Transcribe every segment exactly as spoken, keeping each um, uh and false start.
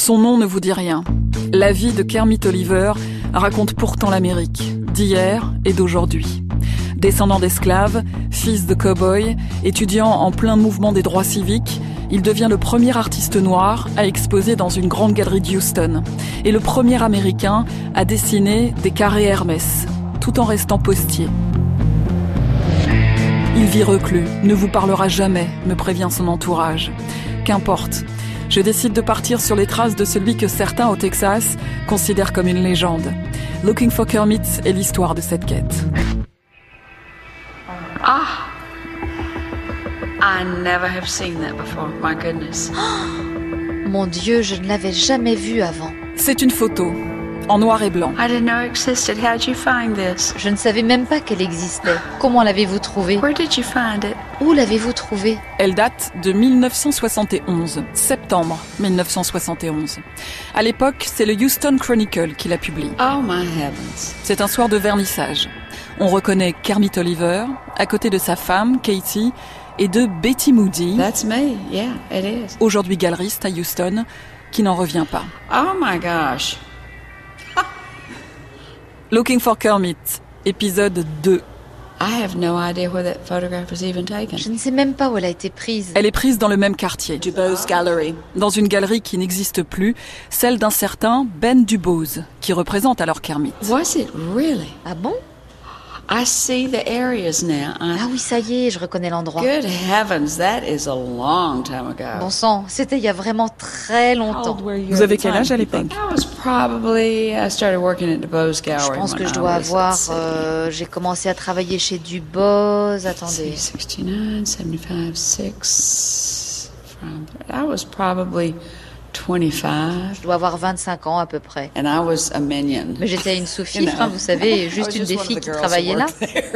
Son nom ne vous dit rien. La vie de Kermit Oliver raconte pourtant l'Amérique, d'hier et d'aujourd'hui. Descendant d'esclaves, fils de cow-boy, étudiant en plein mouvement des droits civiques, il devient le premier artiste noir à exposer dans une grande galerie de Houston et le premier Américain à dessiner des carrés Hermès, tout en restant postier. Il vit reclus, ne vous parlera jamais, me prévient son entourage. Qu'importe, je décide de partir sur les traces de celui que certains au Texas considèrent comme une légende. Looking for Kermit est l'histoire de cette quête. Ah! I never have seen that before, my goodness. Mon Dieu, je ne l'avais jamais vu avant. C'est une photo, en noir et blanc. I didn't know it existed. How'd you find this? Je ne savais même pas qu'elle existait. Comment l'avez-vous trouvée? Where did you find it? Où l'avez-vous trouvée? Elle date de mille neuf cent soixante et onze, septembre mille neuf cent soixante et onze. À l'époque, c'est le Houston Chronicle qui la publie. Oh my heavens. C'est un soir de vernissage. On reconnaît Kermit Oliver, à côté de sa femme, Katie, et de Betty Moody, That's me. Yeah, it is. aujourd'hui galeriste à Houston, qui n'en revient pas. Oh my gosh. Looking for Kermit, épisode deux. I have no idea where that photograph was even taken. Je ne sais même pas où elle a été prise. Elle est prise dans le même quartier, Dubose Gallery. dans une galerie qui n'existe plus, celle d'un certain Ben Dubose, qui représente alors Kermit. Was it really? Ah bon? I see the areas now. I- Ah oui, ça y est, je reconnais l'endroit. Good heavens, that is a long time ago. Bon sang, c'était il y a vraiment très How longtemps. old were you Vous at avez the quel time, âge à you l'époque? think? I was probably, I started working at Dubose Gallery. Je pense when que je I dois was, avoir... let's see, euh, j'ai commencé à travailler chez Dubose. Attendez. sixty-nine, seventy-five, six. From, I was probably twenty-five, Je dois avoir vingt-cinq ans à peu près. and I was a minion. Mais j'étais une sous-fifre, hein, vous savez, juste une des filles qui travaillait là.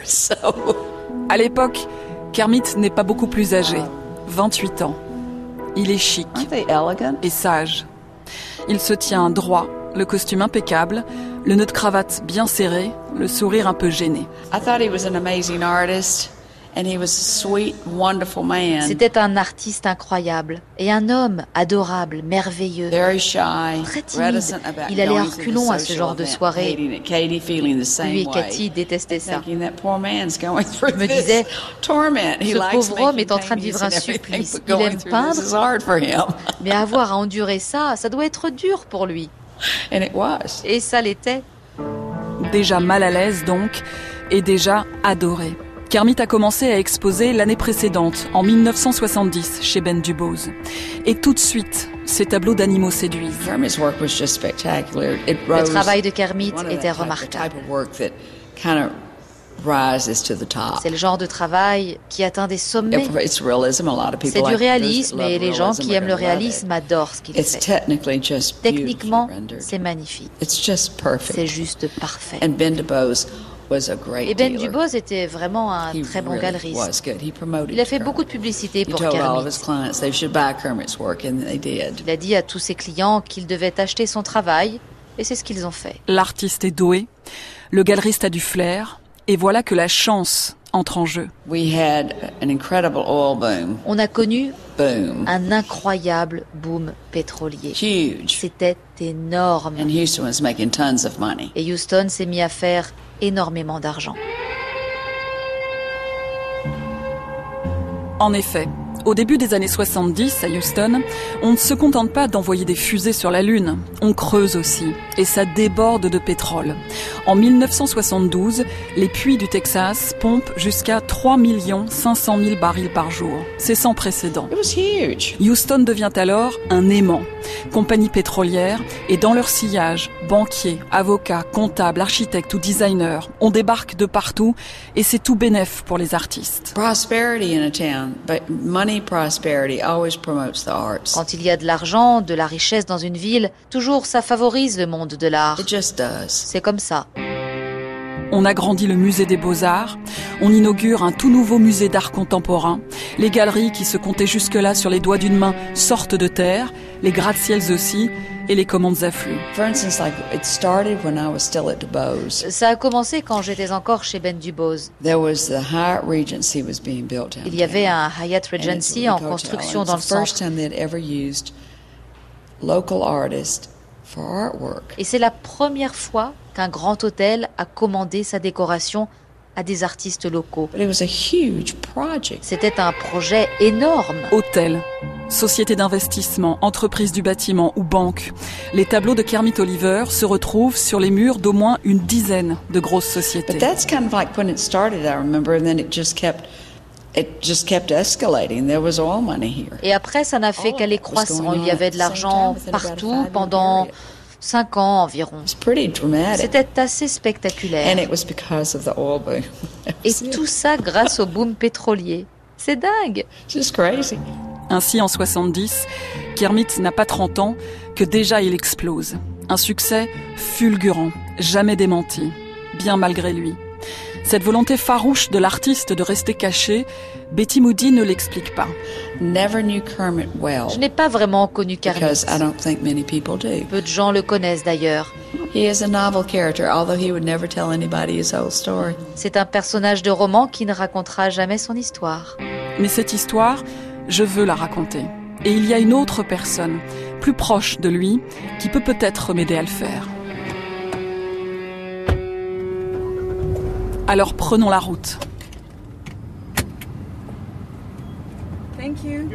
À l'époque, Kermit n'est pas beaucoup plus âgé, vingt-huit ans. Il est chic Aren't they elegant? et sage. Il se tient droit, le costume impeccable, le nœud de cravate bien serré, le sourire un peu gêné. I thought he was an amazing artist, and he was a sweet, wonderful man. C'était un artiste incroyable et un homme adorable, merveilleux. Very shy, Très timide. reticent about Il allait à going to the reculons à ce social genre de event, soirée. hating it. Katie feeling the same Lui et way. Cathy détestaient ça. Thinking that poor man's going through Je me this disais, torment. He ce likes pauvre homme making est en train de vivre un paintings and everything, supplice. but Il going aime through peindre. this is hard for him. Mais avoir à endurer ça, ça doit être dur pour lui. And it was. Et ça l'était. Déjà mal à l'aise donc, et déjà adoré. Kermit a commencé à exposer l'année précédente, en mille neuf cent soixante-dix, chez Ben Dubose. Et tout de suite, ses tableaux d'animaux séduisent. Kermit's work was just spectacular. It Le rose. travail de Kermit one of était that type- the remarquable. type of work that kind of rises to the top. C'est le genre de travail qui atteint des sommets. It- It's realism. A lot of people C'est du like those réalisme that love et les gens realism qui are aiment le gonna love it. réalisme adorent ce qu'il It's fait. technically just beautifully Techniquement, rendered. c'est magnifique. It's just perfect. C'est juste parfait. And Ben Dubose was a great Et Ben dealer. Dubose était vraiment un He très bon really galeriste. was good. He promoted Il a fait Kermit. beaucoup de publicité He pour told all of Kermit. his clients they should buy Kermit's work, and they did. Il a dit à tous ses clients qu'ils devaient acheter son travail, et c'est ce qu'ils ont fait. L'artiste est doué, le galeriste a du flair, et voilà que la chance entre en jeu. We had an incredible oil boom. On a connu Boom. un incroyable boom pétrolier. Huge. C'était énorme. And Houston was making tons of money. Et Houston s'est mis à faire énormément d'argent. En effet, au début des années soixante-dix, à Houston, on ne se contente pas d'envoyer des fusées sur la Lune, on creuse aussi, et ça déborde de pétrole. En mille neuf cent soixante-douze, les puits du Texas pompent jusqu'à trois millions cinq cent mille barils par jour. C'est sans précédent. It was huge. Houston devient alors un aimant. Compagnie pétrolière, et dans leur sillage, banquiers, avocats, comptables, architectes ou designers, on débarque de partout, et c'est tout bénef pour les artistes. Prosperity in a town, but money prosperity always promotes the arts. Quand il y a de l'argent, de la richesse dans une ville, toujours ça favorise le monde de l'art. It just does. C'est comme ça. On agrandit le musée des Beaux-Arts, on inaugure un tout nouveau musée d'art contemporain, les galeries qui se comptaient jusque-là sur les doigts d'une main sortent de terre, les gratte-ciels aussi, et les commandes affluent. For instance, like it started when I was still at Dubose. Ça a commencé quand j'étais encore chez Ben Dubose. There was the Hyatt Regency was being built downtown. Il y avait un Hyatt And it's a Regency en hotel, and construction it's dans le the first centre. time they'd ever used local artists for artwork. Et c'est la première fois qu'un grand hôtel a commandé sa décoration à des artistes locaux. But it was a huge project. C'était un projet énorme. Hôtel, société d'investissement, entreprise du bâtiment ou banque, les tableaux de Kermit Oliver se retrouvent sur les murs d'au moins une dizaine de grosses sociétés. But that's kind of like when it started, I remember, and then it just kept it just kept escalating. There was oil money here. Et après, ça n'a fait qu'aller croissant. Il y avait de l'argent partout pendant cinq ans environ. It's pretty dramatic. C'était assez spectaculaire. And it was because of the oil boom. Et tout ça grâce au boom pétrolier. C'est dingue. Just crazy. Ainsi, en soixante-dix, Kermit n'a pas trente ans que déjà il explose. Un succès fulgurant, jamais démenti, bien malgré lui. Cette volonté farouche de l'artiste de rester caché, Betty Moody ne l'explique pas. Never knew Kermit well. Je n'ai pas vraiment connu Kermit. Because I don't think many people do. Peu de gens le connaissent d'ailleurs. He is a novel character, although he would never tell anybody his whole story. C'est un personnage de roman qui ne racontera jamais son histoire. Mais cette histoire, je veux la raconter. Et il y a une autre personne, plus proche de lui, qui peut peut-être m'aider à le faire. Alors prenons la route. Thank you.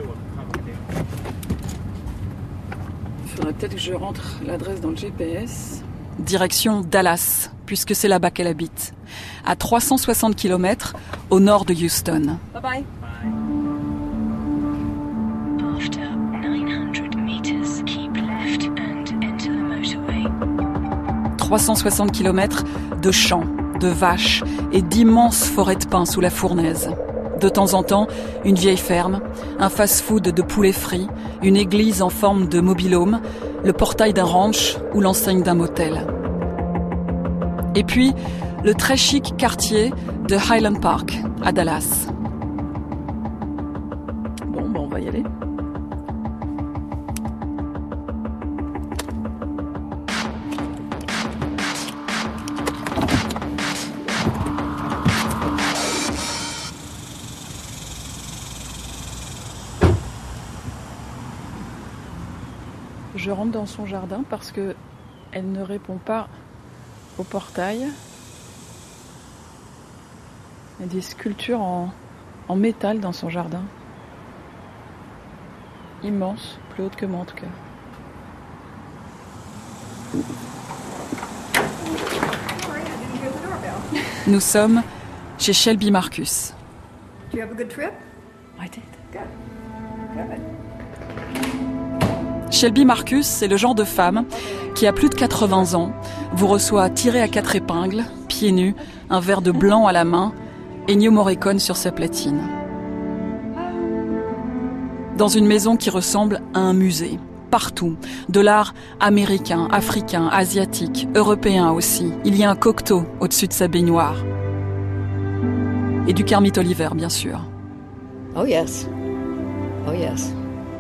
Il faudrait peut-être que je rentre l'adresse dans le G P S. Direction Dallas, puisque c'est là-bas qu'elle habite. À trois cent soixante kilomètres au nord de Houston. Bye bye. After nine hundred meters, keep left and enter the motorway. trois cent soixante kilomètres de champs, de vaches et d'immenses forêts de pins sous la fournaise. De temps en temps, une vieille ferme, un fast-food de poulets frits, une église en forme de mobil-home, le portail d'un ranch ou l'enseigne d'un motel. Et puis, le très chic quartier de Highland Park, à Dallas. Bon, ben on va y aller. Je rentre dans son jardin parce que elle ne répond pas au portail. Il y a des sculptures en, en métal dans son jardin. Immenses, plus hautes que moi en tout cas. Nous sommes chez Shelby Marcus. Do you have a good trip? I did. Good. Good. Shelby Marcus, c'est le genre de femme qui, à plus de quatre-vingts ans, vous reçoit tiré à quatre épingles, pieds nus, un verre de blanc à la main, Ennio Morricone sur sa platine. Dans une maison qui ressemble à un musée, partout, de l'art américain, africain, asiatique, européen aussi. Il y a un Cocteau au-dessus de sa baignoire. Et du Kermit Oliver, bien sûr. Oh yes. Oh yes.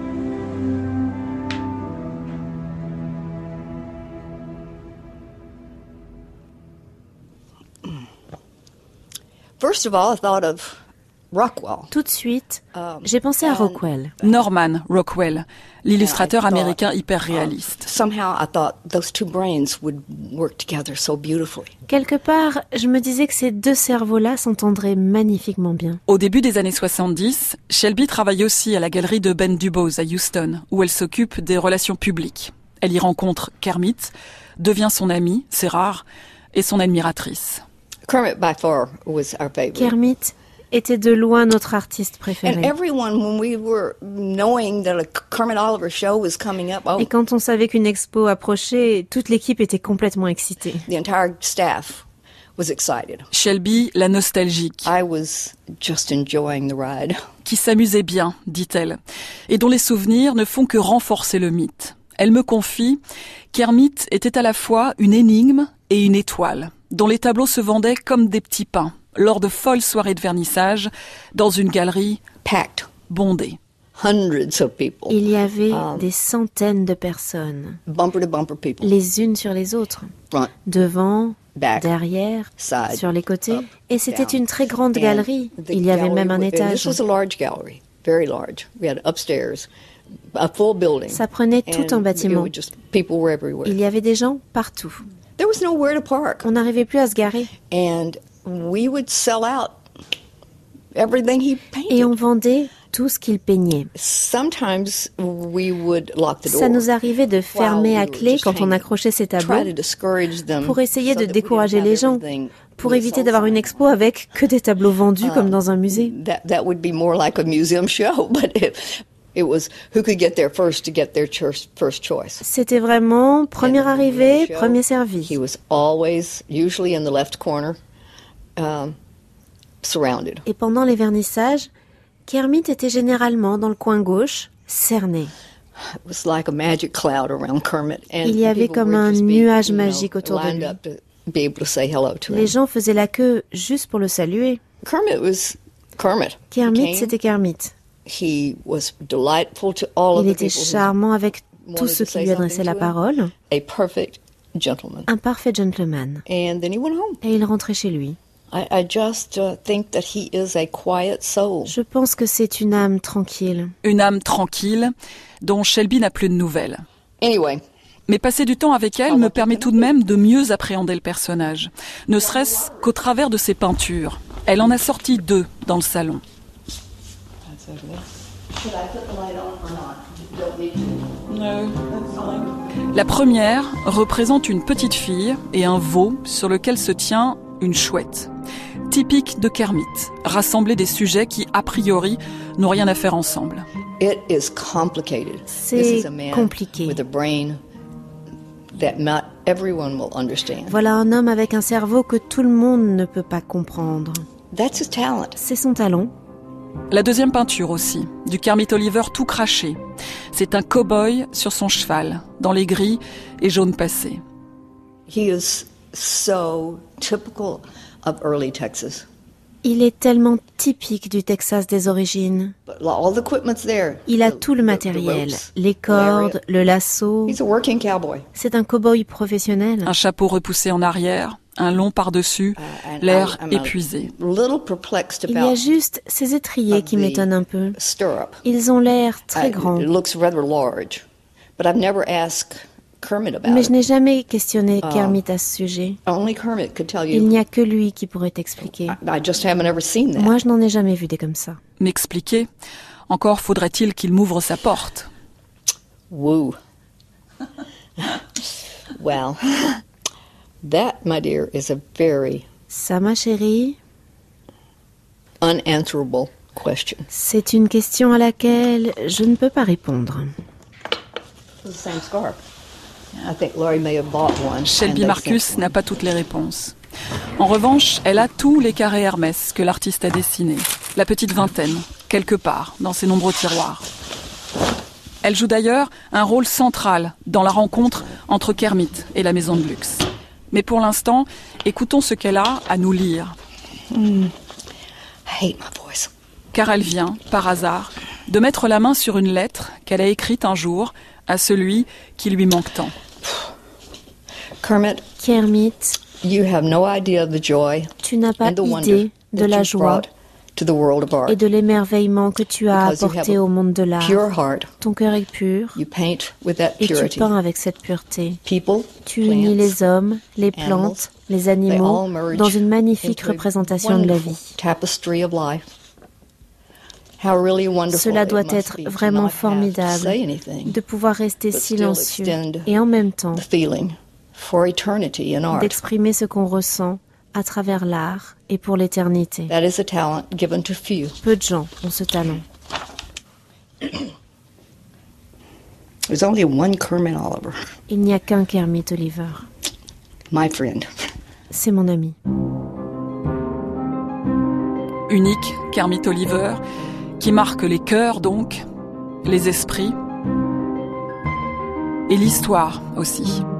First of all, I thought of Rockwell. Tout de suite, j'ai pensé à Rockwell. Norman Rockwell, l'illustrateur américain hyper réaliste. Somehow I thought those two brains would work together so beautifully. Quelque part, je me disais que ces deux cerveaux-là s'entendraient magnifiquement bien. Au début des années soixante-dix, Shelby travaille aussi à la galerie de Ben Dubose à Houston, où elle s'occupe des relations publiques. Elle y rencontre Kermit, devient son amie, c'est rare, et son admiratrice. Kermit by far was our favorite. Kermit était de loin notre artiste préféré. And everyone, when we were knowing that a Kermit Oliver show was coming up, oh, Et quand on savait qu'une expo approchait, toute l'équipe était complètement excitée. the entire staff was excited. Shelby, la nostalgique, I was just enjoying the ride. qui s'amusait bien, dit-elle, et dont les souvenirs ne font que renforcer le mythe. Elle me confie qu'Kermit était à la fois une énigme et une étoile, dont les tableaux se vendaient comme des petits pains, lors de folles soirées de vernissage, dans une galerie Packed. bondée. Hundreds of people. Il y avait Um, des centaines de personnes, Bumper to bumper people. les unes sur les autres, Front, devant, back, derrière, side. sur les côtés. up, Et c'était down. une très grande And galerie. the Il y avait gallery même un was- and étage. This was a large gallery, very large. We had upstairs a full building. Ça prenait tout And un it bâtiment. was just- people were everywhere. Il y avait des gens partout. There was nowhere to park. On n'arrivait plus à se garer. And we would sell out everything he painted. Et on vendait tout ce qu'il peignait. Sometimes we would lock the door. Ça nous arrivait de fermer while à we were clé just quand on hanging, accrochait ces try tableaux to discourage them pour essayer so de that we décourager didn't les have gens, everything pour with éviter sold d'avoir une signs. expo avec que des tableaux vendus comme dans un musée. That that would be more like a museum show, but it, it was who could get there first to get their church, first choice. C'était vraiment première And when arrivée, the show, premier servi. He was always, usually in the left corner, um, surrounded. Et pendant les vernissages, Kermit était généralement dans le coin gauche, cerné. It was like a magic cloud around Kermit. And Il y avait people comme would un just be, nuage you know, magique autour de lined lui. up to be able to say hello to Les him. gens faisaient la queue juste pour le saluer. Kermit was Kermit. Kermit, He came, c'était Kermit. He was delightful to all of Il the était people who charmant avec tous wanted ceux to qui say lui adressaient something la to him. parole. A perfect gentleman. Un parfait gentleman. And then he went home. Et il rentrait chez lui. I, I just uh, think that he is a quiet soul. Je pense que c'est une âme tranquille. Une âme tranquille dont Shelby n'a plus de nouvelles. Anyway, Mais passer du temps avec elle me permet tout de même de mieux appréhender le personnage, ne serait-ce qu'au travers de ses peintures. Elle en a sorti deux dans le salon. La première représente une petite fille et un veau sur lequel se tient une chouette. Typique de Kermit, rassembler des sujets qui, a priori, n'ont rien à faire ensemble. it is complicated. C'est This is a man compliqué. with a brain that not everyone will understand. Voilà un homme avec un cerveau que tout le monde ne peut pas comprendre. That's his talent. C'est son talent. La deuxième peinture aussi, du Kermit Oliver tout craché. C'est un cow-boy sur son cheval, dans les gris et jaunes passés. He is so typical of early Texas. Il est tellement typique du Texas des origines. But all the equipment's there. Il a The- tout le the- the matériel, ropes, les the cordes, lariat. le lasso. He's a working cowboy. C'est un cow-boy professionnel. Un chapeau repoussé en arrière, un long par-dessus, Uh, and l'air I'm- I'm a épuisé. little perplexed Il y a about juste ces étriers qui the m'étonnent un peu. stirrup. Ils ont l'air très Uh, grands. It looks rather large, but I've never asked Kermit about Mais it. je n'ai jamais questionné Ah. Kermit à ce sujet. Only Kermit could tell Il you. n'y a que lui qui pourrait t'expliquer. I, I just haven't ever seen that. Moi, je n'en ai jamais vu des comme ça. M'expliquer. Encore faudrait-il qu'il m'ouvre sa porte. Woo. Well, that, my dear, is a very Ça, ma chérie, unanswerable question. c'est une question à laquelle je ne peux pas répondre. It's the same scarf. I think Laurie may have bought one. Shelby and they Marcus sent n'a one. pas toutes les réponses. En revanche, elle a tous les carrés Hermès que l'artiste a dessinés. La petite vingtaine, quelque part, dans ses nombreux tiroirs. Elle joue d'ailleurs un rôle central dans la rencontre entre Kermit et la maison de luxe. Mais pour l'instant, écoutons ce qu'elle a à nous lire. I hate my voice. Car elle vient, par hasard, de mettre la main sur une lettre qu'elle a écrite un jour à celui qui lui manque tant. Kermit, Kermit, you have no idea of the joy tu n'as pas and the wonder idée de that la you've joie brought to the world of art. et de l'émerveillement que tu as Because you have apporté a au monde de l'art. Pure heart. Ton cœur est pur You paint with that et tu purity. peins avec cette pureté. People, Tu unis plants, les hommes, les animals, plantes, les they all animaux merge dans une magnifique into a représentation de la wonderful vie. tapestry of life. How really wonderful Cela it doit must être be to vraiment not have to formidable say anything, de pouvoir rester but still silencieux extend et en même temps the feeling for eternity in art. d'exprimer ce qu'on ressent à travers l'art et pour l'éternité. That is a talent given to few. Peu de gens ont ce talent. There's only one Kermit Oliver, Il n'y a qu'un Kermit Oliver. my friend. C'est mon ami. Unique, Kermit Oliver, qui marque les cœurs donc, les esprits, et l'histoire aussi.